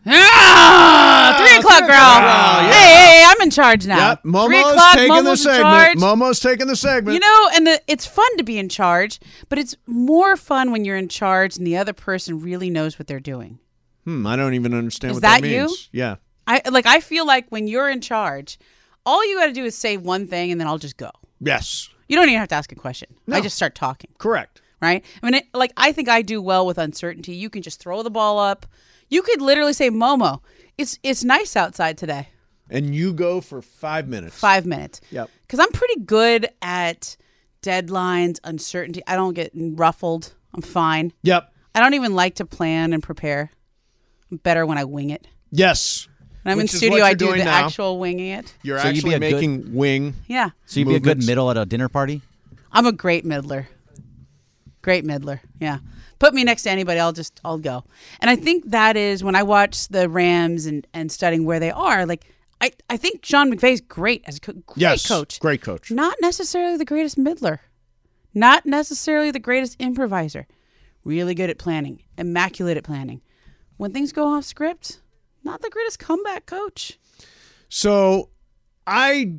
3 o'clock, girl. Yeah. Hey, I'm in charge now. Yep, 3 Momo's o'clock, taking the Momo's in segment. charge. Momo's taking the segment. You know, and it's fun to be in charge, but it's more fun when you're in charge and the other person really knows what they're doing. I don't even understand Is what that that means. you? Yeah. I feel like when you're in charge, all you got to do is say one thing and then I'll just go. Yes. You don't even have to ask a question. No. I just start talking. Correct. Right? I mean, I think I do well with uncertainty. You can just throw the ball up. You could literally say, Momo, it's nice outside today. And you go for 5 minutes. 5 minutes. Yep. Because I'm pretty good at deadlines, uncertainty. I don't get ruffled. I'm fine. Yep. I don't even like to plan and prepare. I'm better when I wing it. Yes. When I'm in Which is studio, what I you're do doing the now. actual winging it. You're So you'd actually be a making wing. Yeah. So you'd be a good Movements. middle at a dinner party? I'm a great middler. Great middler. Yeah. Put me next to anybody, I'll go. And I think that is when I watch the Rams and studying where they are, like I think Sean McVay's great as a great coach. Great coach. Not necessarily the greatest middler. Not necessarily the greatest improviser. Really good at planning. Immaculate at planning. When things go off script, not the greatest comeback coach. So I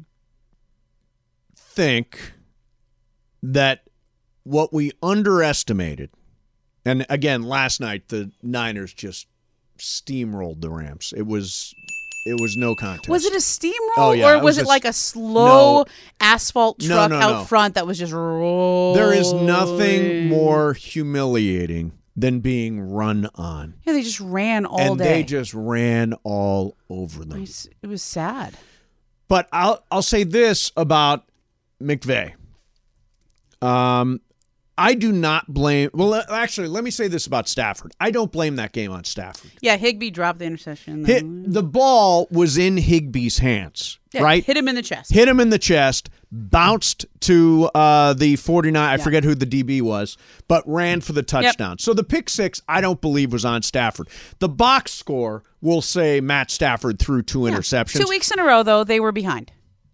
think that what we underestimated, and again, last night the Niners just steamrolled the Rams. It was no contest. Was it a steamroll Oh, yeah, or it was was it like a slow no. asphalt truck No. out front that was just rolling? There is nothing more humiliating than being run on. Yeah, they just ran all And day. they just ran all over them. It was sad. But I'll say this about McVay. I do not blame. Well, actually, let me say this about Stafford. I don't blame that game on Stafford. Yeah, Higbee dropped the interception. The ball was in Higbee's hands, Yeah, right? Hit him in the chest. Hit him in the chest, bounced to the 49. I forget who the DB was, but ran for the touchdown. So the pick six, I don't believe was on Stafford. The box score will say Matt Stafford threw 2 interceptions. 2 weeks in a row, though, they were behind.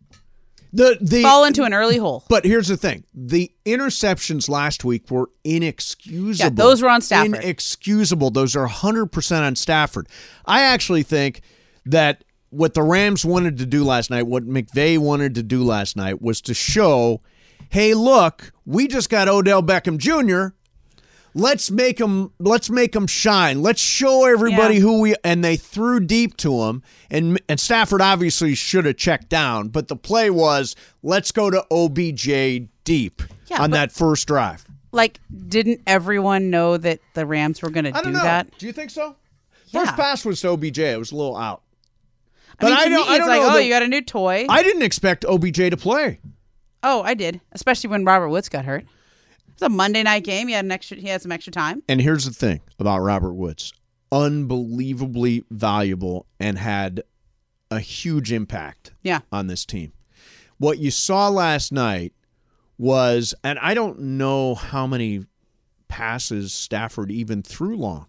The Fall into an early hole. But here's the thing. The interceptions last week were inexcusable. Yeah, those were on Stafford. Inexcusable. Those are 100% on Stafford. I actually think that what the Rams wanted to do last night, what McVay wanted to do last night, was to show, hey, look, we just got Odell Beckham Jr., Let's make them shine. Let's show everybody who we. And they threw deep to him, and Stafford obviously should have checked down. But the play was, let's go to OBJ deep on that first drive. Like, didn't everyone know that the Rams were going to do that? Do you think so? Yeah. First pass was to OBJ. It was a little out. But I don't know. Like, you got a new toy. I didn't expect OBJ to play. Oh, I did, especially when Robert Woods got hurt. It's a Monday night game. He had some extra time. And here's the thing about Robert Woods. Unbelievably valuable and had a huge impact on this team. What you saw last night was, and I don't know how many passes Stafford even threw long.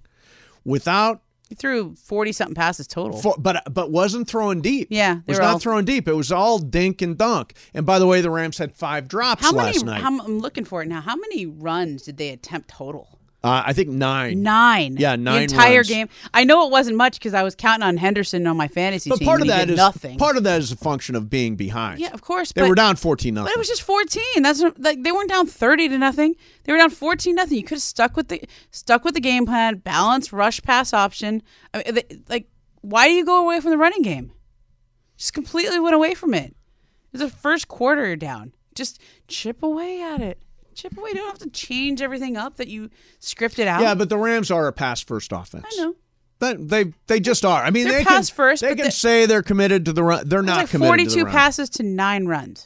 He threw 40-something passes total. But wasn't throwing deep. Yeah. Was not throwing deep. It was all dink and dunk. And by the way, the Rams had 5 drops last night. I'm looking for it now. How many runs did they attempt total? I think 9. 9. Yeah, 9 the entire runs. game. I know it wasn't much because I was counting on Henderson on my fantasy team. Part of and he that did is nothing. Part of that is a function of being behind. Yeah, of course. They were down 14-0. But it was just 14. That's like they weren't down 30-0. They were down 14-0. You could have stuck with the game plan, balanced rush pass option. I mean, why do you go away from the running game? Just completely went away from it. It was the first quarter you're down. Just chip away at it. Chip away. You don't have to change everything up that you scripted out. Yeah, but the Rams are a pass-first offense. I know. They just are. I mean, They're they pass can first, They but can say they're committed to the run. They're not committed 42 to the run. passes to 9 runs.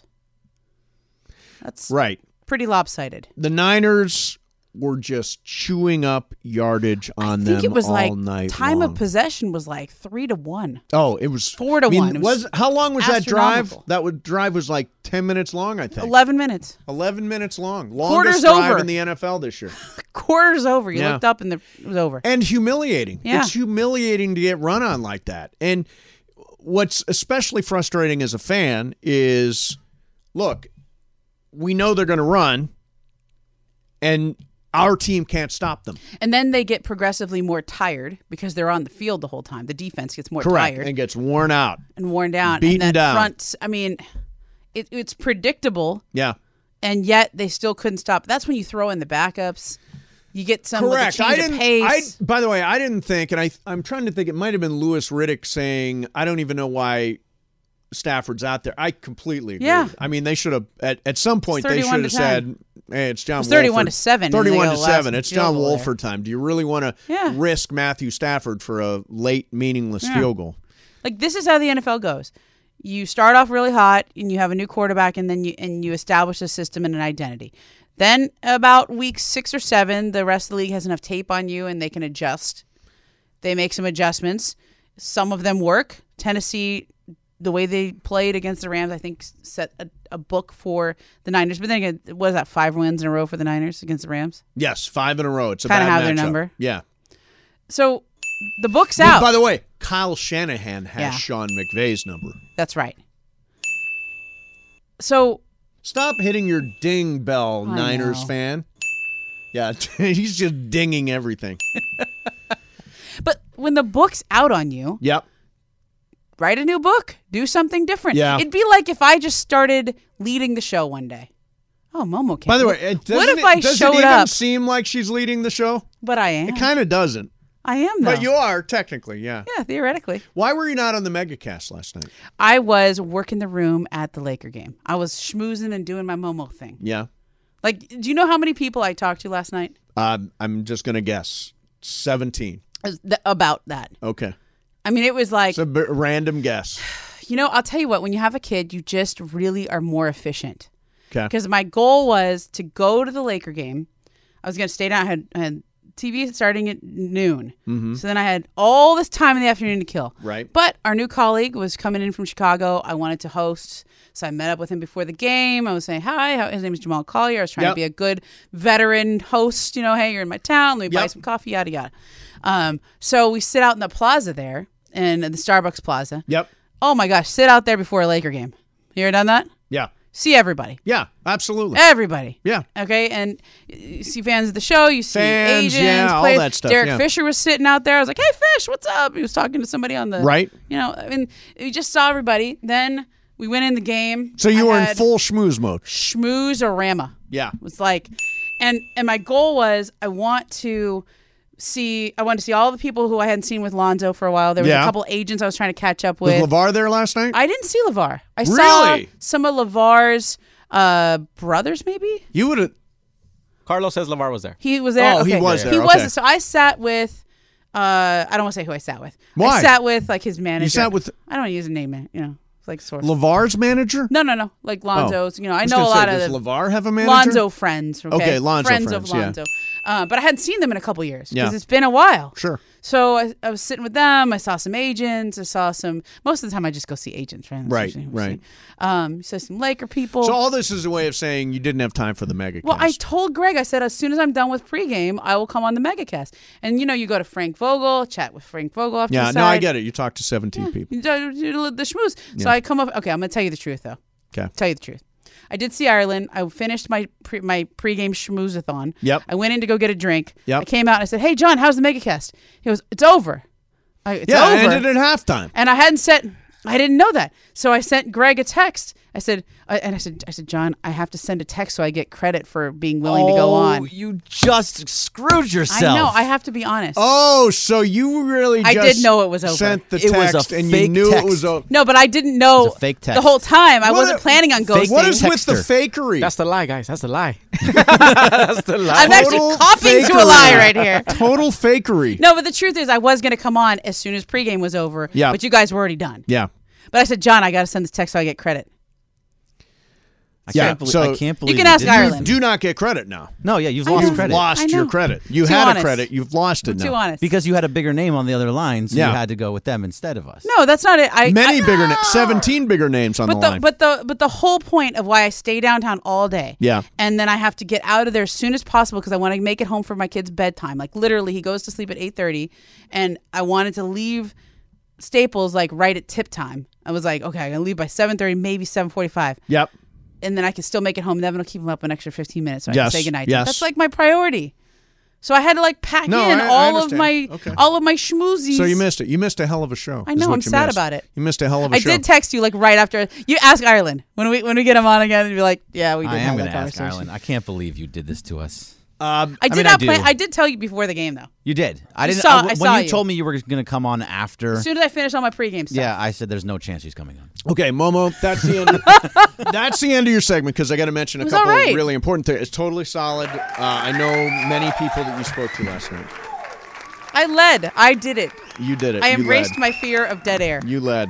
That's right. Pretty lopsided. The Niners were just chewing up yardage on them all night. I think it was time long. of possession was 3-1. Oh, it was 4-1. It was how long was that drive? astronomical. That drive was 10 minutes long, I think. 11 minutes. 11 minutes long. Quarter's Longest drive over. in the NFL this year. Quarter's over. You looked up and it was over. And humiliating. Yeah. It's humiliating to get run on like that. And what's especially frustrating as a fan is, look, we know they're going to run, and our team can't stop them. And then they get progressively more tired because they're on the field the whole time. The defense gets more Correct. tired And gets worn out. and worn down. Beaten and that down. front, I mean, it's predictable, Yeah. and yet they still couldn't stop. That's when you throw in the backups. You get some Correct. with a change of pace. By the way, I didn't think, and I'm trying to think, it might have been Louis Riddick saying, I don't even know why Stafford's out there. I completely agree. Yeah. I mean, they should have, at some point, they should 31 have to said, 10. hey, it's John It was Wolford. 31 to 7. 31 to and they 7. got It's a last John field goal there. Wolford time. Do you really want to Yeah. risk Matthew Stafford for a late, meaningless Yeah. field goal? Like, this is how the NFL goes. You start off really hot, and you have a new quarterback, and then you establish a system and an identity. Then about week 6 or 7, the rest of the league has enough tape on you, and they can adjust. They make some adjustments. Some of them work. Tennessee, the way they played against the Rams, I think set a book for the Niners. But then again, what is that, 5 wins in a row for the Niners against the Rams? Yes, 5 in a row. It's a Kinda bad have their matchup. number. Yeah. So the book's But out. by the way, Kyle Shanahan has Yeah. Sean McVay's number. That's right. So Stop hitting your ding bell, I Niners know. fan. Yeah, he's just dinging everything. but when the book's out on you, Yep. write a new book. Do something different. Yeah. It'd be like if I just started leading the show one day. Oh, Momo came. By the way, what if I does showed it even up? seem like she's leading the show? But I am. It kind of doesn't. I am, though. But you are, technically, yeah. Yeah, theoretically. Why were you not on the Megacast last night? I was working the room at the Laker game. I was schmoozing and doing my Momo thing. Yeah. Like, do you know how many people I talked to last night I'm just going to guess. 17. About that? Okay. I mean, it was like, It's a random guess. I'll tell you what, when you have a kid, you just really are more efficient. Okay. Because my goal was to go to the Laker game. I was going to stay down. I had TV starting at noon. Mm-hmm. So then I had all this time in the afternoon to kill. Right. But our new colleague was coming in from Chicago. I wanted to host. So I met up with him before the game. I was saying, hi. His name is Jamal Collier. I was trying to be a good veteran host. Hey, you're in my town. Let me buy some coffee, yada, yada. So we sit out in the plaza there, in the Starbucks Plaza. Yep. Oh, my gosh. Sit out there before a Laker game. You ever done that? Yeah. See everybody. Yeah, absolutely. Everybody. Yeah. Okay, and you see fans of the show, you see Fans, agents, yeah, all players. that stuff, Derek yeah. Fisher was sitting out there. I was like, hey, Fish, what's up? He was talking to somebody on the... Right. I mean, we just saw everybody. Then we went in the game. So you were in had full schmooze mode. schmooze-orama. Yeah. It was like... And my goal was I want to see all the people who I hadn't seen with Lonzo for a while. There was a couple agents I was trying to catch up Was with. LeVar there last night? I didn't see LeVar. I Really? saw some of LeVar's brothers, maybe? You would have... Carlos says LeVar was there. He was there. Oh, he Okay. was there. He Okay. was. So I sat with. I don't want to say who I sat with. Why? I sat with like his manager. You sat with I don't want to use a name. It's like sort of. LeVar's manager? No. Like Lonzo's. I was know a gonna lot say, of does the LeVar have a manager? Lonzo friends. Okay, Lonzo friends friends, of yeah. Lonzo. But I hadn't seen them in a couple years because Yeah. it's been a while. Sure. So I was sitting with them. I saw some agents. I saw some. Most of the time, I just go see agents. Right. That's Right, usually what I right. see. So some Laker people. So all this is a way of saying you didn't have time for the Megacast. Well, I told Greg, I said, as soon as I'm done with pregame, I will come on the Megacast. And, you go to Frank Vogel, chat with Frank Vogel after yeah, the no, I side. get it. You talked to 17 people. You do the schmooze. So I come up. Okay, I'm going to tell you the truth, though. Okay. Tell you the truth. I did see Ireland. I finished my pregame schmoozathon. Yep. I went in to go get a drink. Yep. I came out and I said, hey, John, how's the Megacast? He goes, it's over. It's Yeah, over. it ended at halftime. And I didn't know that. So I sent Greg a text. I said, John, I have to send a text so I get credit for being willing to go on. You just screwed yourself. I know. I have to be honest. Oh, so you really I just did know it was over. sent the It was a text and you fake knew text. it was over. No, but I didn't know It was a fake the text. whole time. I What wasn't a- planning on Fake ghosting. What is with the Texter. fakery? That's the lie, guys. That's the lie. That's the lie. I'm actually Total coughing to a fakery. lie right here. Total fakery. No, but the truth is I was going to come on as soon as pregame was over. Yeah. But you guys were already done. Yeah. But I said, John, I got to send this text so I get credit. I Yeah, can't believe, so- I can't believe You can ask didn't. Ireland. Do not get credit now. No, yeah, you've I lost know. credit. I Lost know. your credit. You Too had honest. a credit. You've lost it Too now. honest. Because you had a bigger name on the other line, so Yeah. you had to go with them instead of us. No, that's not it. Many bigger, 17 bigger names on the line. But the whole point of why I stay downtown all day, Yeah. and then I have to get out of there as soon as possible because I want to make it home for my kid's bedtime. Like literally, he goes to sleep at 8:30, and I wanted to leave Staples like right at tip time. I was like, okay, I'm gonna leave by 7:30, maybe 7:45, Yep. and then I can still make it home. And then I'll keep him up an extra 15 minutes so I Yes, can say goodnight. yes. That's like my priority. So I had to like pack No, in I all of understand. my Okay. all of my schmoozies. So you missed it. You missed a hell of a show. I is know. what I'm you sad missed. about it. You missed a hell of a I show. did text you like right after you ask Ireland when we get him on again and be like, yeah, we did I have am that going to ask conversation. Ireland. I can't believe you did this to us. I did mean, not I plan. do. I did tell you before the game though. You did. I didn't. I when saw you you. told me you were going to come on after. As soon as I finished all my pregame stuff. Yeah, I said there's no chance she's coming on. Okay, Momo, that's the end. That's the end of your segment because I got to mention a was couple all right. of really important things. It's totally solid. I know many people that you spoke to last night. I led. I did it. You did it. I You embraced led. my fear of dead air. You led.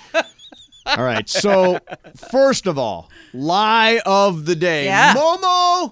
All right. So, first of all, lie of the day. Yeah. Momo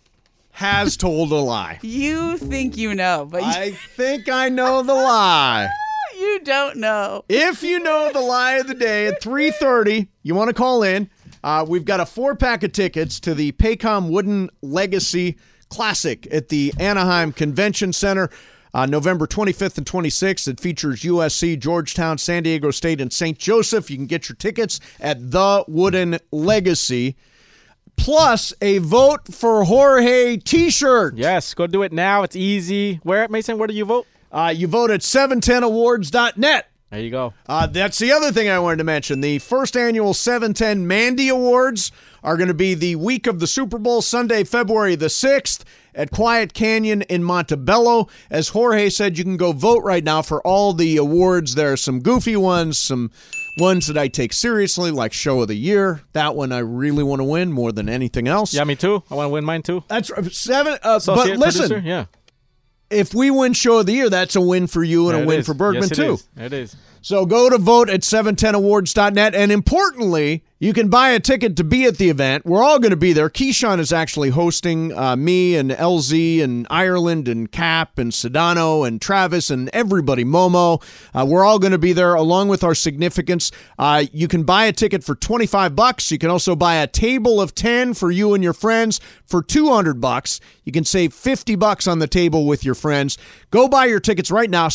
has told a lie. You think you know, but I think I know the lie. you don't know. If you know the lie of the day at 3:30, you want to call in. We've got a 4-pack of tickets to the Paycom Wooden Legacy Classic at the Anaheim Convention Center. November 25th and 26th. It features USC, Georgetown, San Diego State, and St. Joseph. You can get your tickets at The Wooden Legacy. Plus a Vote for Jorge t-shirt. Yes, go do it now. It's easy. Where, Mason, where do you vote? You vote at 710awards.net. There you go. That's the other thing I wanted to mention. The first annual 710 Mandy Awards are going to be the week of the Super Bowl, Sunday, February the 6th at Quiet Canyon in Montebello. As Jorge said, you can go vote right now for all the awards. There are some goofy ones, some ones that I take seriously, like Show of the Year. That one I really want to win more than anything else. Yeah, me too. I want to win mine too. That's seven. Associate But listen, producer, yeah. if we win Show of the Year, that's a win for you and Yeah, a it win is. for Bergman, yes, it too. is. It is. So go to vote at 710awards.net. And importantly, you can buy a ticket to be at the event. We're all going to be there. Keyshawn is actually hosting me and LZ and Ireland and Cap and Sedano and Travis and everybody, Momo. We're all going to be there along with our significants. You can buy a ticket for $25. You can also buy a table of 10 for you and your friends for $200. You can save $50 on the table with your friends. Go buy your tickets right now,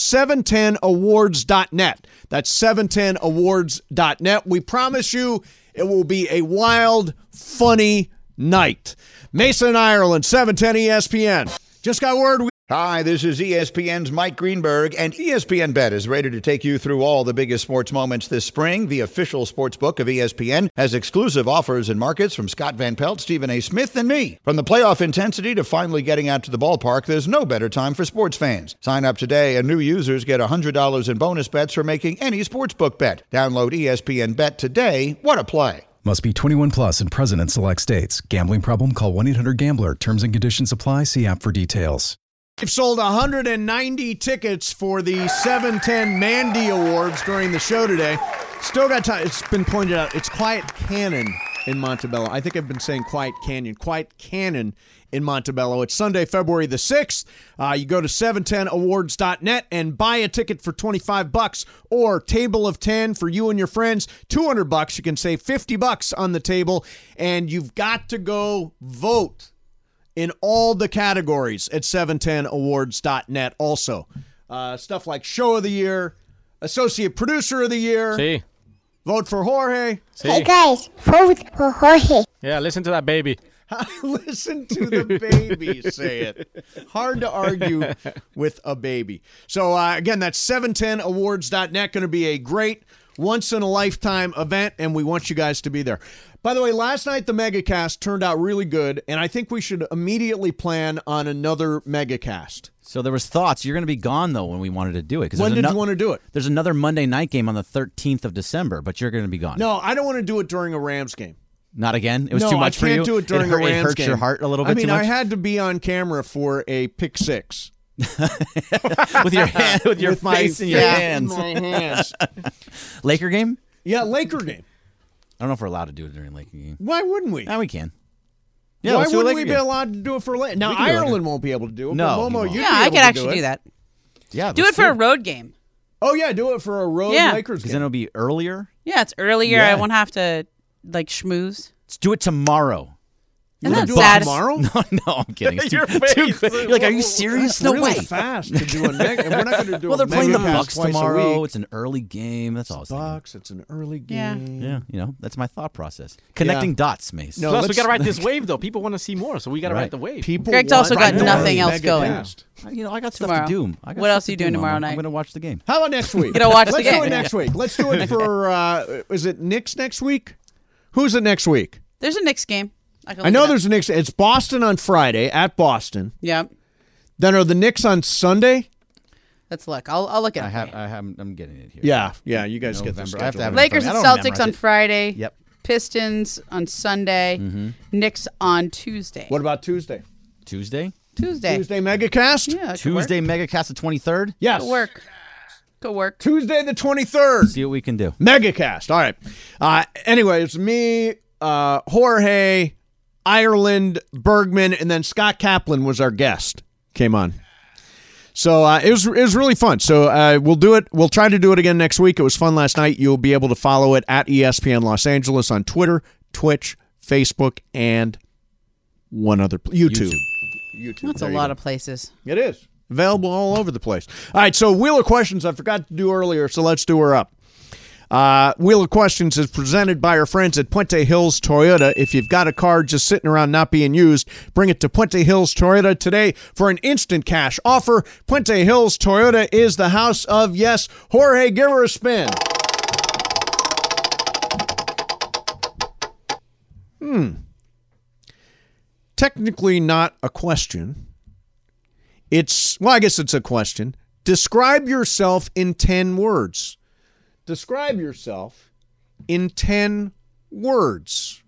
710awards.net. That's 710awards.net. We promise you it will be a wild, funny night. Mason, Ireland, 710 ESPN. Just got word. Hi, this is ESPN's Mike Greenberg, and ESPN Bet is ready to take you through all the biggest sports moments this spring. The official sports book of ESPN has exclusive offers and markets from Scott Van Pelt, Stephen A. Smith, and me. From the playoff intensity to finally getting out to the ballpark, there's no better time for sports fans. Sign up today, and new users get $100 in bonus bets for making any sportsbook bet. Download ESPN Bet today. What a play. Must be 21 plus and present in select states. Gambling problem? Call 1-800-GAMBLER. Terms and conditions apply. See app for details. We've sold 190 tickets for the 710 Mandy Awards during the show today. Still got time. It's been pointed out. It's Quiet Cannon in Montebello. I think I've been saying Quiet Canyon. Quiet Cannon in Montebello. It's Sunday, February the 6th. You go to 710awards.net and buy a ticket for $25 or table of 10 for you and your friends. $200. You can save $50 on the table, and you've got to go vote in all the categories at 710awards.net. Also, stuff like Show of the Year, Associate Producer of the Year, See? Vote for Jorge. See? Hey guys, vote for Jorge. Yeah, listen to that baby. Listen to the baby say it. Hard to argue with a baby. So, again, that's 710awards.net. Going to be a great once-in-a-lifetime event, and we want you guys to be there. By the way, last night the Megacast turned out really good, and I think we should immediately plan on another Megacast. So there was thoughts. You're going to be gone, though, when we wanted to do it. 'Cause When there's did you want to do it? There's another Monday night game on the 13th of December, but you're going to be gone. No, I don't want to do it during a Rams game. Not again? It was No, too much I for you? can't do it during hurt, a Rams It hurts game. your heart a little bit I mean, too much? I had to be on camera for a pick six. with your hand, with your With my face in your face hands. in my hands. Laker game? Yeah, Laker game. I don't know if we're allowed to do it during Laker game. Why wouldn't we? No, we can. Yeah, Why let's do a wouldn't we Laker be game. allowed to do it for Laker? Now, We can do it. Ireland won't be able to do it. No, but he Momo, won't. you'd Yeah, be I able could to actually do do it. that. Yeah, Do it for a road game. Oh, yeah, do it for a road Yeah. Lakers Because game. then it'll be earlier. Yeah, it's earlier. Yeah. I won't have to like schmooze. Let's do it tomorrow. Isn't that do sad? it tomorrow? No, I'm kidding. It's Your too face. good. You're like, are you serious? No really way. fast to do a mega. And we're not going to do Well, a they're playing the mega Bucks twice tomorrow. A week. It's an early game. That's all. I was thinking. Bucks. It's an early Yeah. game. Yeah, that's my thought process. Connecting dots, Mace. No, Plus, we let's- got to ride this wave, though. People want to see more, so we got to Right. ride the wave. People Greg's want also got to nothing do a else mega going. cast. I got Tomorrow. stuff to do. I got What stuff else to are you doing do, tomorrow Mama. night? I'm going to watch the game. How about next week? You gotta watch the Let's do game. it next week. Let's do it for. Is it Knicks next week? Who's it next week? There's a Knicks game. can I look know it up. there's a Knicks. It's Boston on Friday at Boston. Yeah. Then are the Knicks on Sunday? Let's look. I'll look at it. I'm getting it here. Yeah. You guys get the November. I have to schedule. have it. Lakers I and don't Celtics memorize on it. Friday. Yep. Pistons on Sunday. Knicks on Tuesday. What about Tuesday? Tuesday? Tuesday. Tuesday megacast? Yeah. it could work. Tuesday Megacast the 23rd? Yes. Could work. Could work. Tuesday the 23rd. See what we can do. Megacast. All right. Anyway, it's me, Jorge, Ireland, Bergman, and then Scott Kaplan was our guest. Came on. So it was really fun. So we'll do it. We'll try to do it again next week. It was fun last night. You'll be able to follow it at ESPN Los Angeles on Twitter, Twitch, Facebook, and one other YouTube. That's a There you lot go. of places. It is. Available all over the place. All right, so Wheel of Questions I forgot to do earlier, so let's do her up. Wheel of Questions is presented by our friends at Puente Hills Toyota. If you've got a car just sitting around not being used, bring it to Puente Hills Toyota today for an instant cash offer. Puente Hills Toyota is the house of yes. Jorge, give her a spin. Technically not a question. I guess it's a question. Describe yourself in 10 words. Describe yourself in 10 words.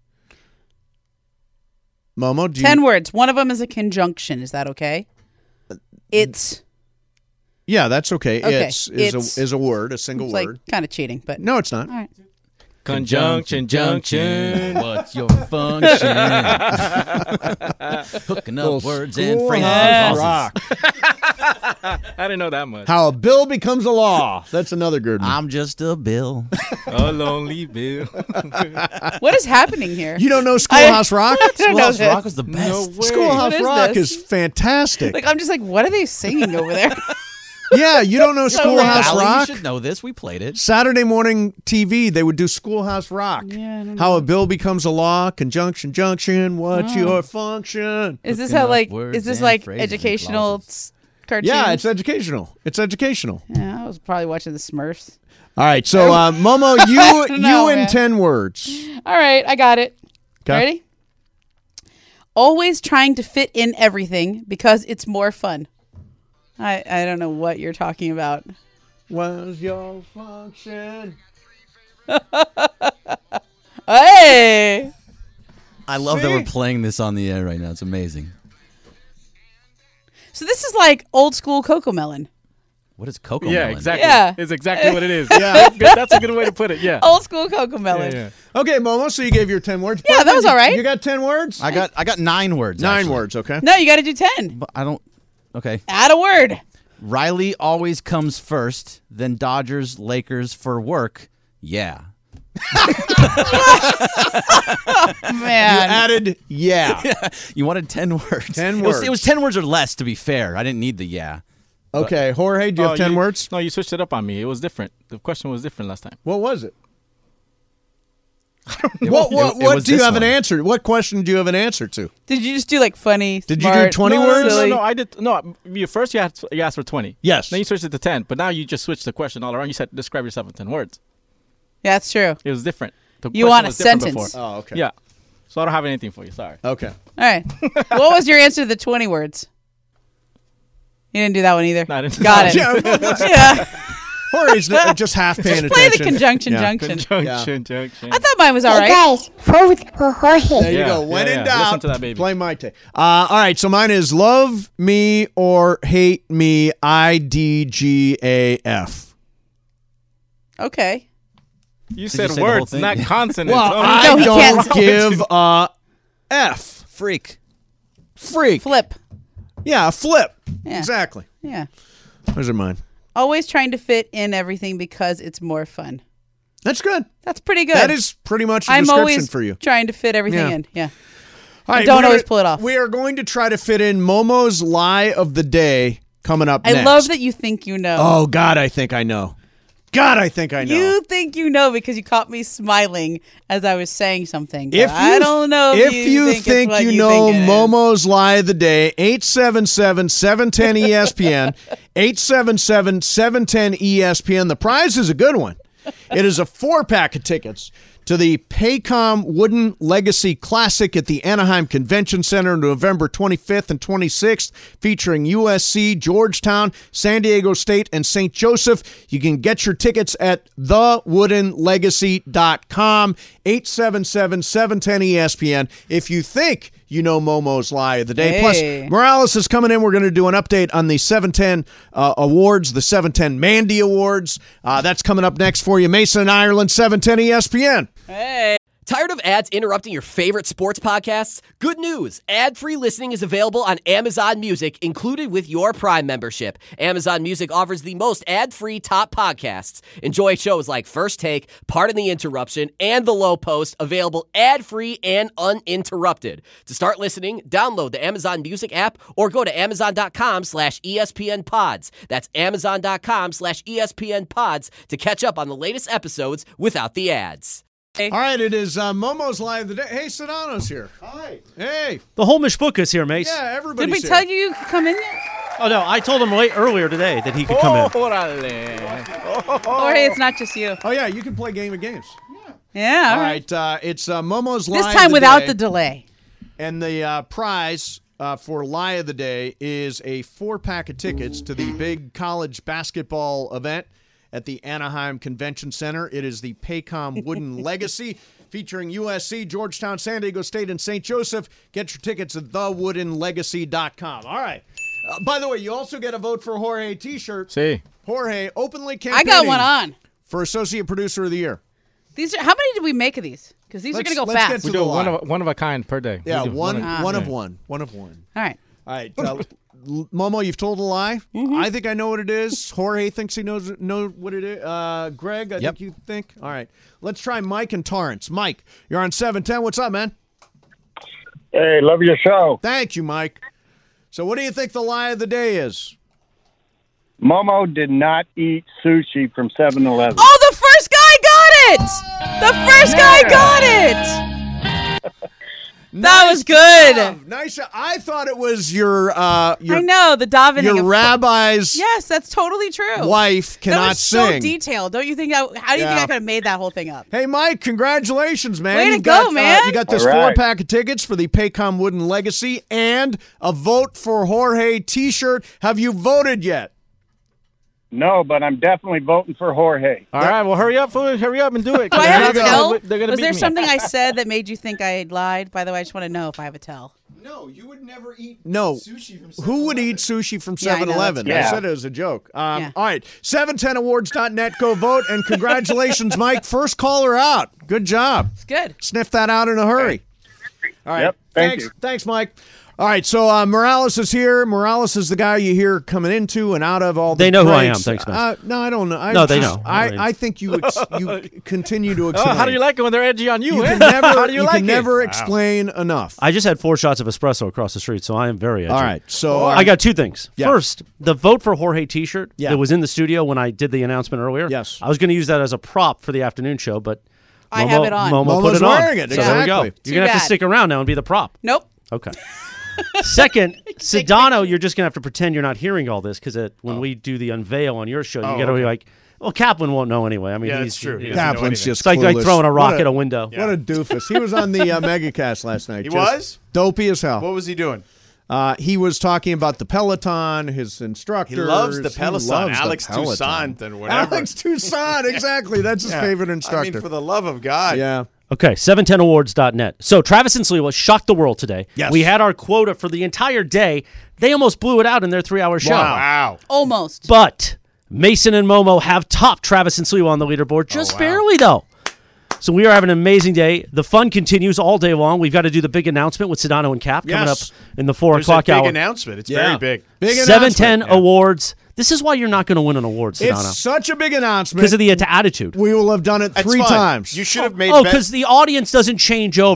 Momo, do you... 10 words. One of them is a conjunction. Is that okay? It's Yeah, that's okay. Okay, Is a word, a single like word. kind of cheating, but No, it's not. all right. Conjunction, junction. What's your function? Hooking up words and phrases. Schoolhouse and Rock. I didn't know that much. How a bill becomes a law. That's another good one. I'm just a bill. A lonely bill. What is happening here? You don't know Schoolhouse Rock? I don't know Schoolhouse this. Rock was the best. No way. Schoolhouse What is Rock this? is fantastic. Like I'm just like, what are they singing over there? Yeah, you don't know Schoolhouse Valley, Rock? You should know this. We played it. Saturday morning TV, they would do Schoolhouse Rock. Yeah, I don't How a bill becomes a law, conjunction, junction, what's your function? Is this Hooking how up like words is this and like phrases and educational clauses. cartoons? Yeah, it's educational. It's educational. Yeah, I was probably watching the Smurfs. All right, so Momo, don't know, you in man. 10 words. All right, I got it. 'Kay. Ready? Always trying to fit in everything because it's more fun. I don't know what you're talking about. What's your function? Hey! I love that See? we're playing this on the air right now. It's amazing. So this is like old school Coco Melon. What is Coco Yeah, Melon? exactly. Yeah. It's exactly what it is. Yeah. That's good. That's a good way to put it. Yeah. Old school Coco Melon. Yeah. Okay, Momo, so you gave your 10 words. Yeah, that was all right. You got 10 words? I got 9 words. 9 actually. words, okay. No, you got to do 10. But I don't. Okay. Add a word. Riley always comes first, then Dodgers, Lakers for work. Yeah. Man. Added, yeah. You wanted 10 words. 10 It was words. 10 words or less, to be fair. I didn't need the yeah. Okay, Jorge, do you have 10 words? No, you switched it up on me. It was different. The question was different last time. What was it? It What was do you this have an one. answer? What question do you have an answer to? Did you just do like funny? Did you smart, do 20 no, words? silly? No, I did. No, first you asked for 20. Yes. Then you switched it to 10. But now you just switched the question all around. You said describe yourself in 10 words. Yeah, that's true. It was different. The You question want a was different sentence. before. Oh, okay. Yeah. So I don't have anything for you. Sorry. Okay. All right. What was your answer to the 20 words? You didn't do that one either. No, I didn't. Got it. Yeah. Jorge's just half paying Just play attention. the conjunction Yeah. junction. Junction. I thought mine was all Hey right. guys, vote for Jorge. There you Yeah, go. When yeah, in yeah. doubt, Listen to that, baby. play my take. All right, so mine is love me or hate me, IDGAF. Okay. You Did said you say the whole words, thing? not consonants. Well, Oh, I No, he don't can't. give a F. Freak. Freak. Flip. Yeah, a flip. Yeah. Exactly. Yeah. Those are mine. Always trying to fit in everything because it's more fun. That's good. That's pretty good. That is pretty much a I'm description always for you. trying to fit everything Yeah. in. Yeah. All right, don't always pull it off. We are going to try to fit in Momo's lie of the day coming up next. I love that you think you know. Oh, God, I think I know. God, I think I know. You think you know because you caught me smiling as I was saying something. But I don't know if you think it's what you know think it is. Momo's lie of the day, 877-710-ESPN, 877-710-ESPN. The prize is a good one. It is a 4-pack of tickets to the Paycom Wooden Legacy Classic at the Anaheim Convention Center November 25th and 26th, featuring USC, Georgetown, San Diego State, and St. Joseph. You can get your tickets at thewoodenlegacy.com, 877-710-ESPN. If you think you know Momo's lie of the day. Hey. Plus, Morales is coming in. We're going to do an update on the 710 awards, the 710 Mandy Awards. That's coming up next for you. Mason and Ireland, 710 ESPN. Hey. Tired of ads interrupting your favorite sports podcasts? Good news. Ad-free listening is available on Amazon Music, included with your Prime membership. Amazon Music offers the most ad-free top podcasts. Enjoy shows like First Take, Pardon the Interruption, and The Low Post, available ad-free and uninterrupted. To start listening, download the Amazon Music app or go to amazon.com/ESPN Pods. That's amazon.com/ESPN Pods to catch up on the latest episodes without the ads. All right, it is Momo's lie of the day. Hey, Sedano's here. Hi. Hey. The whole Mishpuka is here, Mace. Yeah, everybody's Did we here. tell you could come in yet? Oh, no, I told him earlier today that he could come in. Or hey, it's not just you. Oh, yeah, you can play Game of Games. Yeah. All right, it's Momo's lie This of time the without day. the delay. And the prize for lie of the day is a 4-pack of tickets to the big college basketball event at the Anaheim Convention Center. It is the Paycom Wooden Legacy, featuring USC, Georgetown, San Diego State, and St. Joseph. Get your tickets at thewoodenlegacy.com. All right. By the way, you also get a vote for Jorge T-shirt. See. Jorge, openly campaigning I got one on. for Associate Producer of the Year. These are how many did we make of these? Because these are going to go let's fast. get to We the do lie. one of a kind per day. Yeah, We do one a- of one. One of one. All right. All right, Momo, you've told a lie. I think I know what it is. Jorge thinks he knows what it is. Greg, I think you think. All right, let's try Mike and Torrance. Mike, you're on 710. What's up, man? Hey, love your show. Thank you, Mike. So what do you think the lie of the day is? Momo did not eat sushi from 7-Eleven. Oh, the first guy got it! The first guy got it! That was good. Nice. I thought it was your I know, the davening. your of- rabbi's Yes, that's totally true. wife That cannot was so sing. detailed. Don't you think? How do you think I could have made that whole thing up? Hey, Mike, congratulations, man. Way to You go, got, man. you got this All right. 4-pack of tickets for the Paycom Wooden Legacy and a vote for Jorge T-shirt. Have you voted yet? No, but I'm definitely voting for Jorge. All right, well, hurry up, fool. Hurry up and do it. Do I have a They're gonna- tell? they're gonna Was beat there me. something I said that made you think I had lied? By the way, I just want to know if I have a tell. No, you would never eat sushi from 7-Eleven. Who would eat sushi from Yeah, I know, 7-Eleven? that's I true. said it was a joke. Yeah. All right, 710awards.net. Go vote, and congratulations, Mike. First caller out. Good job. It's good. Sniff that out in a hurry. All right. Yep, thank Thanks. you. Thanks, Mike. All right, so Morales is here. Morales is the guy you hear coming into and out of all the They know who I breaks. am. Thanks, man. No, I don't know. No, they know. I think you continue to explain. Oh, how do you like it when they're edgy on you? You eh? can never, How do you like can never it? explain enough. I just had 4 shots of espresso across the street, so I am very edgy. All right, so I got 2 things. Yeah. First, the vote for Jorge T-shirt Yeah. that was in the studio when I did the announcement earlier. Yes. I was going to use that as a prop for the afternoon show, but I have it on. Momo Momo's put it on. wearing it, So there we go. exactly. You're going to have to bad. stick around now and be the prop. Nope. Okay. Second, Sedano, you're just going to have to pretend you're not hearing all this because when we do the unveil on your show, you got to be like, well, Kaplan won't know anyway. I mean, Yeah, he's that's true. He It's doesn't know Kaplan's anything. just like clueless. throwing a rock What at a window. What a doofus. He was on the Megacast last night. He Just was? dopey as hell. What was he doing? He was talking about the Peloton, his instructors. He loves the Peloton. loves the Alex Peloton. Toussaint and whatever. Alex Toussaint, exactly. That's his Yeah. favorite I instructor. mean, for the love of God. Yeah. Okay, 710awards.net. So Travis and Sliwa shocked the world today. Yes. We had our quota for the entire day. They almost blew it out in their 3-hour show. Wow. Almost. But Mason and Momo have topped Travis and Sliwa on the leaderboard, just barely, though. So we are having an amazing day. The fun continues all day long. We've got to do the big announcement with Sedano and Cap coming up Yes. in the 4 There's o'clock a big hour. announcement. It's Yeah. very big. Big 710 announcement. awards. This is why you're not going to win an award, Sedano. It's such a big announcement. Because of the attitude. We will have done it That's 3 fine. times. You should have made Oh, bet- because the audience doesn't change over.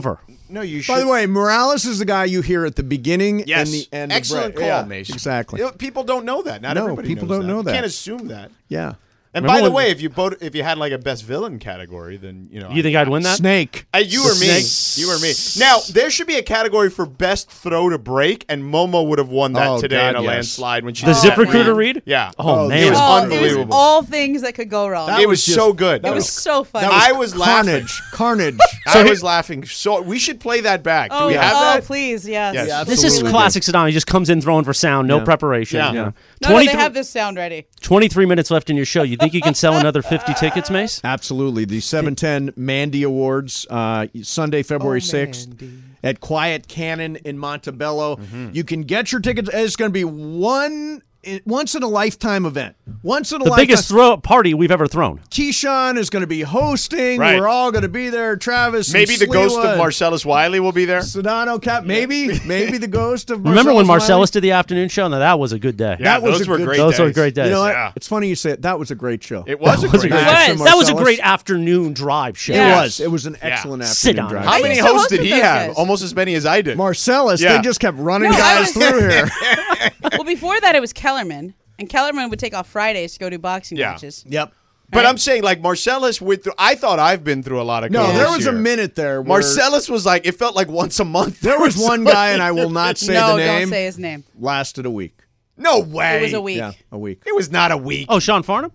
No, you should. By the way, Morales is the guy you hear at the beginning yes. and the end. Excellent of call, yeah, Mason. Exactly. People don't know that. Not No, everybody people knows don't know that. You can't assume that. Yeah. And Remember by the when- way, if you had like a best villain category, then You think I'd win that? Snake. You or me. You or me. Now, there should be a category for best throw to break, and Momo would have won that Oh, today God, in a yes. landslide when she The did zip that recruiter read? Yeah. Oh, man. It was Oh, unbelievable. It was all things that could go wrong. It was so good. It was so funny. I was laughing. Carnage. I was laughing. So we should play that back. Do we have that? Please, yes. Yes. Yeah, This is absolutely. classic Sedano. He just comes in throwing for sound, no Yeah. preparation. Yeah. You know. No, they have this sound ready. 23 minutes left in your show. You think you can sell another 50 tickets, Mace? Absolutely. The 710 Mandy Awards, Sunday, February 6th at Quiet Cannon in Montebello. You can get your tickets. It's going to be once in a lifetime event. Once in a The lifetime. biggest party we've ever thrown. Keyshawn is going to be hosting. Right. We're all going to be there. Travis, Maybe and the ghost Sliwa of and Marcellus Wiley will be there. Sedano Cap. Maybe the ghost of. Remember when Marcellus Marcellus did the afternoon show? Now that was a good day. Yeah, That was those a were good- great Those days. were great days. You know what? Yeah. It's funny you say it. That was a great show. It was a That was great a great, day. Max and that was a Marcellus. great afternoon drive show. It was an excellent Sit afternoon down. drive. How I many used to hosts host did with he those have? guys. Almost as many as I did. Marcellus, Yeah. they just kept running No, I guys was- through here. Well, before that, it was Kellerman. And Kellerman would take off Fridays to go do boxing Yeah. matches. Yep. But I'm saying, like, Marcellus went through. I thought I've been through a lot of. No, codes there was a here. minute there. Where Marcellus was like, it felt like once a month. There was one guy, and I will not say No, the name. don't say his name. Lasted a week. No way. It was a week. Yeah, a week. It was not a week. Oh, Sean Farnham?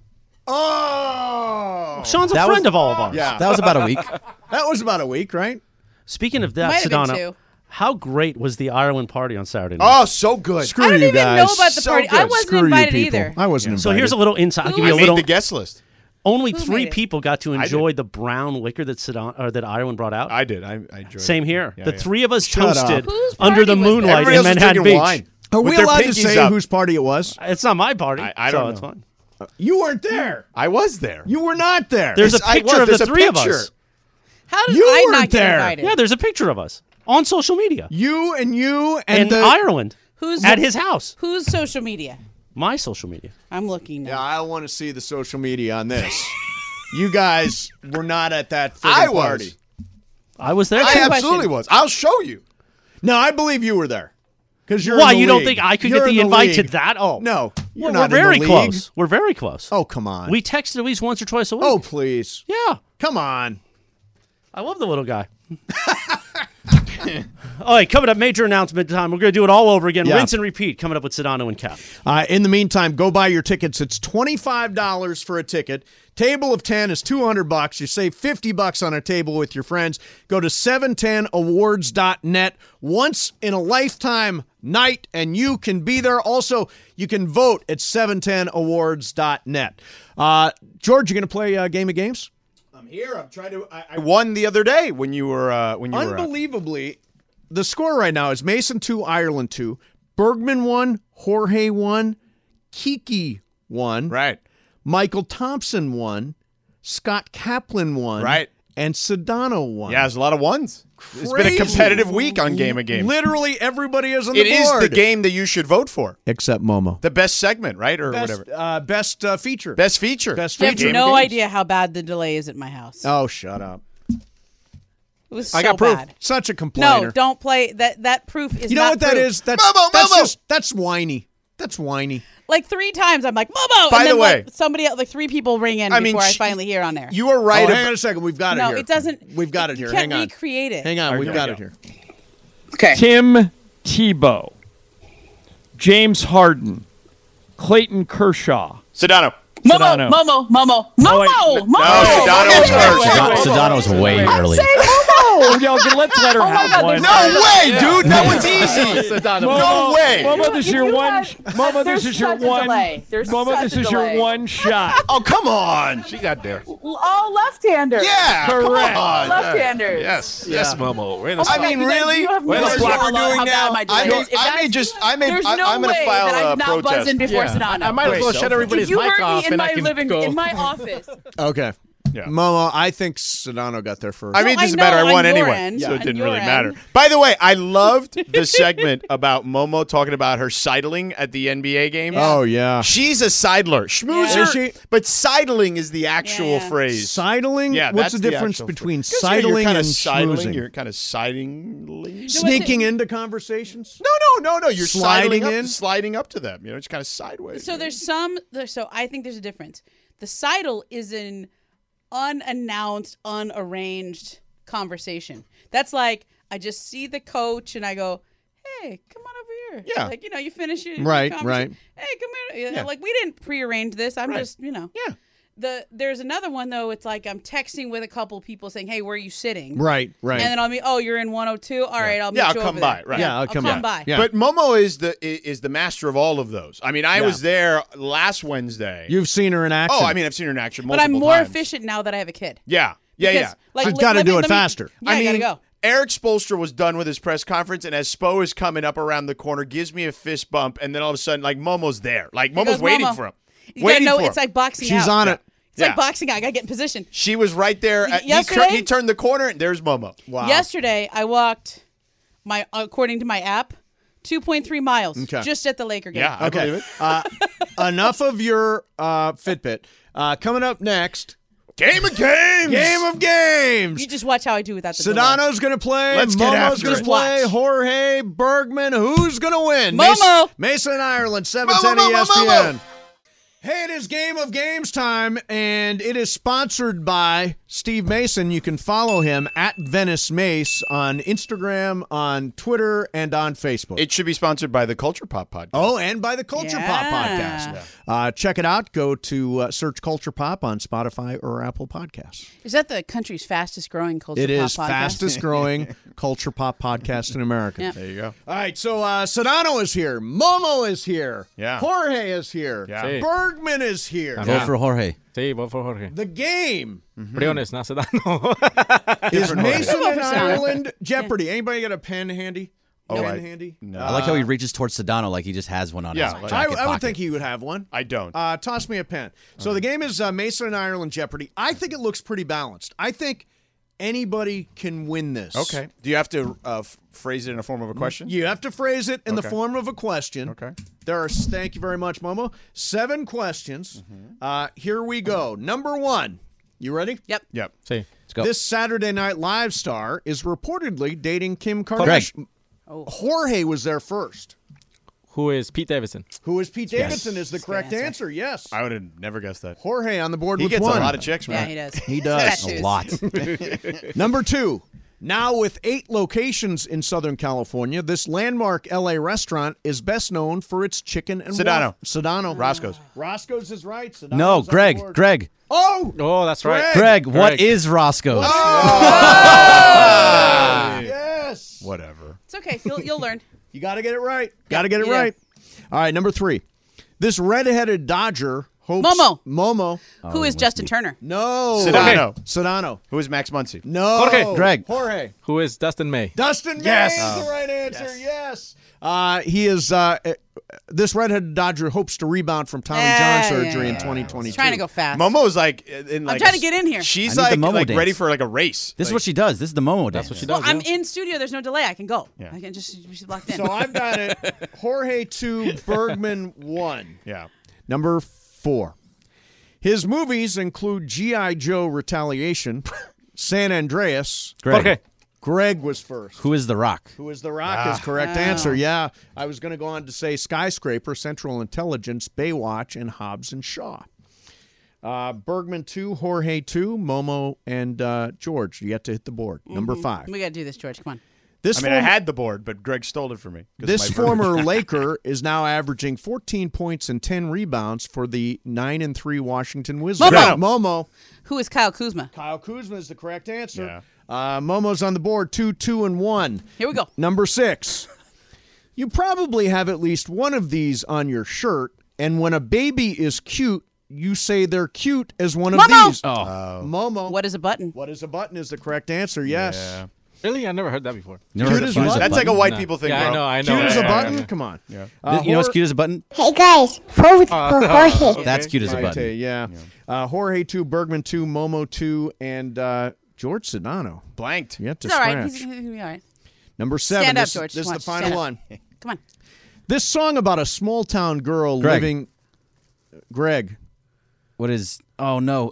Oh. Sean's a That friend was- of all of ours. Yeah, That was about a week. that was about a week, right? Speaking of that, Might have been Sedano, two. how great was the Ireland party on Saturday night? Oh, so good. Screw I don't you even guys. know about the So party. I good. wasn't Screw you invited people. either. I wasn't invited. So here's a little insight. I'll give I you a made little. the guest list. Only Who 3 made it? people got to I enjoy did. the brown liquor that that Ireland brought out. I did. I enjoyed Same it. here. Yeah, the yeah. 3 of us Shut up. toasted Whose under the party was that? moonlight Everybody in else was Manhattan drinking Beach. wine. Are with we their allowed to pinkies say up. whose party it was? It's not my party. I so don't it's know. fine. You weren't there. I was there. You were not there. There's a I picture was. of the There's a 3 of picture. us. How did You I weren't not get there. invited? Yeah, there's a picture of us on social media you and in the Ireland Who's at his house. Whose social media? My social media. I'm looking now. Yeah, I want to see the social media on this. You guys were not at that I friggin' was. party. I was there. I too. absolutely was. I'll show you. No, I believe you were there. Because you're Why, in the you don't league. think I could You're get in the invite to league. that? Oh, No, you're we're not very in the league. close. We're very close. Oh, come on. We texted at least once or twice a week. Oh, please. yeah. Come on. I love the little guy. All right, coming up, major announcement time. We're going to do it all over again. Yeah. Rinse and repeat. Coming up with Sedano and Cap. In the meantime, go buy your tickets. It's $25 for a ticket. Table of 10 is $200. You save $50 on a table with your friends. Go to 710awards.net. Once in a lifetime night, and you can be there. Also, you can vote at 710awards.net. George, you going to play a game of games? I'm here. I'm trying to. I won the other day when you were. Unbelievably, the score right now is Mason 2, Ireland 2. Bergman 1, Jorge 1, Kiki 1. Right. Michael Thompson 1, Scott Kaplan 1. Right. And Sedano 1. Yeah, there's a lot of ones. It's been a Crazy. competitive week on Game of Game. Literally everybody is on It the is board. the game that you should vote for. Except Momo. The best segment, right? Or Best, whatever. best feature. Best feature. Best You have feature. no idea how bad the delay is at my house. Oh, shut up. It was so I got proof. bad. Such a complainer. No, don't play that. That proof is. You know not what that proof. is? That's Momo! that's whiny. That's whiny. Like 3 times, I'm like, Momo. By and the then, way- like, somebody else, like 3 people ring in I mean, before I finally hear on there. You are right. Oh, hang on a second. We've got it no, here. it doesn't. We've got it here. You can't Hang on. recreate it. Hang on. We've Okay. got it here. Okay. Tim Tebow, James Harden, Clayton Kershaw. Sedano. Sedano. Momo. Oh, wait. No, Sedano was first. Sedano's way early. Oh, y'all, let's let her have one. No way, dude. That one's easy. No way. Momo, this is your one. Momo, this is your one. There's Momo, such this a is your delay. one shot. Oh, come on. She got there. All left-handers. Yeah, Correct. come on. Left-handers. Yes. Yes, Momo. We're in Oh the my I God, mean, you guys, really? you have no This is idea what we're how doing bad now. my I delay may, is. If I may that's- just, I'm There's no going to way file that a I'm not protest. buzzing before Sedano. I might as well shut everybody's If you mic heard off me in and I my can living go. in my office. Okay. Yeah. Momo, I think Sedano got there first. I mean, it doesn't matter. I won anyway, so it didn't really matter. By the way, I loved the segment about Momo talking about her sidling at the NBA game. Oh, yeah. She's a sidler. Schmoozer, Is she? but sidling is the actual phrase. Sidling? Yeah, What's that's the difference actual between phrase. sidling and sidling? schmoozing? You're kind of sidling. Sneaking into conversations? No. You're Sliding sliding up to them. You know, it's kind of sideways. So so I think there's a difference. The sidle is an unannounced, unarranged conversation. That's like I just see the coach and I go, "Hey, come on over here." Yeah. Like, you finish your Right. conversation. Hey, come here. Yeah. Like we didn't prearrange this. I'm just, Yeah. There's another one though. It's like I'm texting with a couple people saying, "Hey, where are you sitting?" Right. And then I'll be, "Oh, you're in 102. All right, I'll meet you I'll over come there." by. Right. Yeah, I'll come by. Yeah. But Momo is the master of all of those. I mean, I was there last Wednesday. You've seen her in action. Oh, I mean, I've seen her in action But multiple I'm more times. efficient now that I have a kid. Yeah. Because, like, She's got to let do me- it let me- faster. Yeah, I gotta go. Eric Spoelstra was done with his press conference, and as Spo is coming up around the corner, gives me a fist bump, and then all of a sudden, like, Momo's there. Like, Momo's goes, waiting "Momo." for him. You Waiting gotta know for it's him. like boxing She's out. on it. It's like boxing out. I gotta get in position. She was right there. Yesterday- He turned the corner, and there's Momo. Wow. Yesterday, I walked according to my app, 2.3 miles Okay. just at the Laker game. Yeah, I believe it. Enough of your Fitbit. Coming up next, Game of games. Game of games. You just watch how I do without the delay. Sedano's going to play. Let's get Momo's after going to it. play. Watch. Jorge Bergman. Who's going to win? Momo. Mason Ireland, 710 Momo, ESPN. Momo. Hey, it is Game of Games time, and it is sponsored by Steve Mason. You can follow him at Venice Mace on Instagram, on Twitter, and on Facebook. It should be sponsored by the Culture Pop podcast. Oh, and by the Culture Pop podcast. Check it out. Go to search Culture Pop on Spotify or Apple Podcasts. Is that the country's fastest growing culture It pop is podcast? fastest growing Culture Pop podcast in America. Yeah. There you go. All right, so Sedano is here. Momo is here. Yeah. Jorge is here. Yeah. Sí. Bergman is here. Vote for Jorge. Sí, vote for Jorge. The game Briones, not Sedano. is Mason Vote and for Sedano. Ireland Jeopardy. Anybody got a pen handy? Oh, pen I- handy? No. I like how he reaches towards Sedano like he just has one on Yeah, his like- jacket I would pocket. think he would have one. I don't. Toss me a pen. So the game is Mason and Ireland Jeopardy. I think it looks pretty balanced. I think anybody can win this. Okay. Do you have to phrase it in a form of a question? You have to phrase it in the Okay. form of a question. Okay. There are, thank you very much, Momo, 7 questions. Mm-hmm. Here we go. Number 1. You ready? Yep. Yep. Sí. Let's go. This Saturday Night Live star is reportedly dating Kim Kardashian. Jorge was there first. Who is Pete Davidson? Who is Pete Davidson is the correct answer. Yes. I would have never guessed that. Jorge on the board He with gets one. a lot of chicks, Yeah, man. he does. He does. Tattoos. A lot. Number 2. Now with 8 locations in Southern California, this landmark LA restaurant is best known for its chicken and Sedano. Sedano. Roscoe's. Roscoe's is right. Sedano's No, on the Greg. board. Greg. Oh! Oh, that's right. Greg, what is Roscoe's? Yes. Whatever. It's okay. You'll learn. You got to get it right. Got to get it Yeah. right. All right, number 3. This redheaded Dodger hopes Momo. Who is Justin Turner? No. Sedano. Sedano. Who is Max Muncy? No. Jorge. Greg. Jorge. Who is Dustin May? Dustin May Yes. is the right answer. Yes. He is. This redheaded Dodger hopes to rebound from Tommy John surgery in 2022. Trying to go fast. Momo's like in like I'm trying to get in here. She's I need the like Momo dance. ready for like a race. This is what she does. This is the Momo dance. That's what she Well, does. I'm yeah. in studio. There's no delay. I can go. Yeah. I can just be locked in. So I've got it. Jorge 2, Bergman 1. Yeah. Number 4. His movies include G.I. Joe Retaliation, San Andreas. Greg. Jorge. Greg was first. Who is The Rock? Who is The Rock is correct answer. Yeah. I was going to go on to say Skyscraper, Central Intelligence, Baywatch, and Hobbs and Shaw. Bergman 2, Jorge 2, Momo, and George. You get to hit the board. Number 5. We got to do this, George. Come on. This I mean, I had the board, but Greg stole it from me. 'cause This of my former verbiage. Laker is now averaging 14 points and 10 rebounds for the 9-3 Washington Wizards. Momo. Momo. Who is Kyle Kuzma? Kyle Kuzma is the correct answer. Yeah. Momo's on the board, 2, 2, and 1. Here we go. Number 6. You probably have at least one of these on your shirt, and when a baby is cute, you say they're cute as one of Momo. these. Momo. What is a button? What is a button is the correct answer, yes. Yeah. Really? I never heard that before. Never Cute heard as of button? That's like a white No. people thing, Yeah, bro. I know. Cute as a Yeah, button? yeah. Come on. Yeah. you know what's cute as a button? Hey guys, vote for Jorge. Okay. That's cute as a Maite, button. yeah. Jorge 2, Bergman 2, Momo 2, and George Sedano. Blanked. Yet to It's all right. scratch. He's gonna be all right. Number 7. Stand up, this, George. This is Come the on, final stand up. one. Come on. This song about a small town girl Greg. living. Greg. What is? Oh no.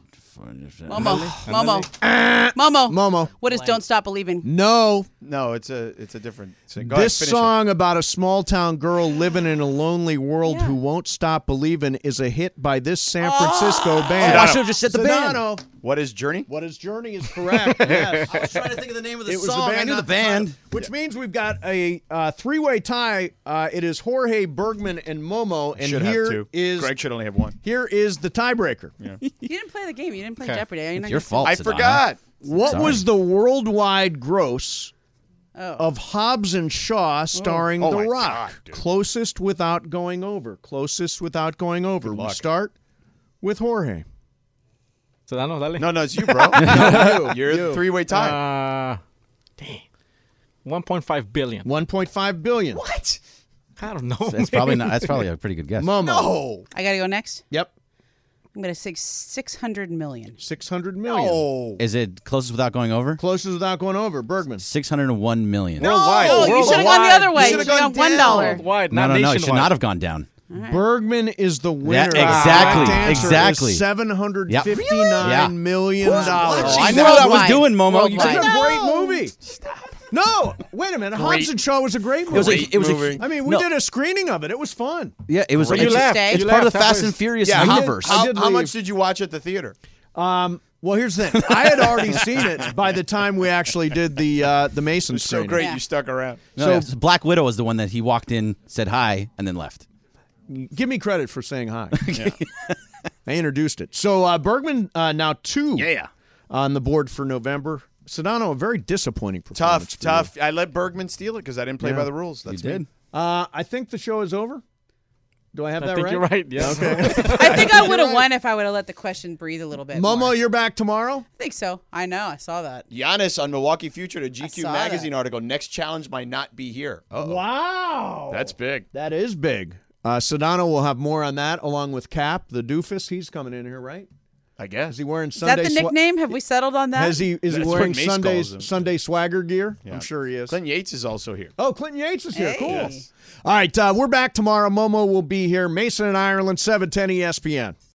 Momo. What is Don't Stop Believing? No. No, it's a different thing. Go ahead, This finish song about a small town girl living in a lonely world who won't stop believing is a hit by this San Francisco band. Oh, I should have just said the band. Sedano. it. What is Journey? What is Journey is correct. Yes. I was trying to think of the name of the It was song. the band, I knew not the band. Which means we've got a three-way tie. It is Jorge, Bergman, and Momo, and Should have here two. is Greg should only have one. here is the tiebreaker. You didn't play the game. You didn't play Okay. Jeopardy. You're not Your gonna- fault. I Sedano. forgot. What Sorry. was the worldwide gross Oh. of Hobbs and Shaw starring Oh The my Rock? God, dude. Closest without going over. Closest without going over. We luck. start with Jorge. Sedano, dale. No, it's you, bro. No, You're you. a three-way tie. Dang. 1.5 billion. 1.5 billion. What? I don't know. That's probably not. That's probably a pretty good guess. Momo. No. I gotta go next. Yep. I'm gonna say 600 million. 600 million. Oh. Is it closest without going over? Closest without going over. Bergman. 601 million. Worldwide. Oh, you should have gone the other way. You You should've should have gone gone down. $1. Worldwide, No, not it should nationwide. not have gone down. Bergman is the winner. exactly, The answer exactly. Is $759 Yeah. million dollars. I know what I was doing, Momo. You It's Worldwide. a great movie. No, wait a minute. Hobbs and Shaw was a great movie. It was a movie. I mean, we did a screening of it. It was fun. Yeah, it was. Well, you it's laughed. it's You part of laughed the Fast halfway. and Furious Yeah, universe. I did How leave. much did you watch at the theater? Well, here's the thing. I had already seen it by the time we actually did the Mason So screening. great Yeah. you stuck around. No, so Black Widow was the one that he walked in, said hi, and then left. Give me credit for saying hi. I introduced it. So Bergman now 2 on the board for November. Sedano, a very disappointing performance. Tough. I let Bergman steal it because I didn't play by the rules. That's you did. me. I think the show is over. Do I have I that think right? you're right. Yeah. Okay. I think I would have won if I would have let the question breathe a little bit. Momo, more. you're back tomorrow? I think so. I know. I saw that. Giannis on Milwaukee Future to GQ saw magazine that. article. Next challenge might not be here. Uh-oh. Wow. That's big. That is big. Sedano will have more on that, along with Cap, the doofus. He's coming in here, right? I guess. Is he wearing Is Sunday that the nickname? Have we settled on that? Is he That's what wearing Mace calls him. Sunday swagger gear? Yeah. I'm sure he is. Clinton Yates is also here. Oh, Clinton Yates is here. Hey. Cool. Yes. All right, we're back tomorrow. Momo will be here. Mason and Ireland, 710 ESPN.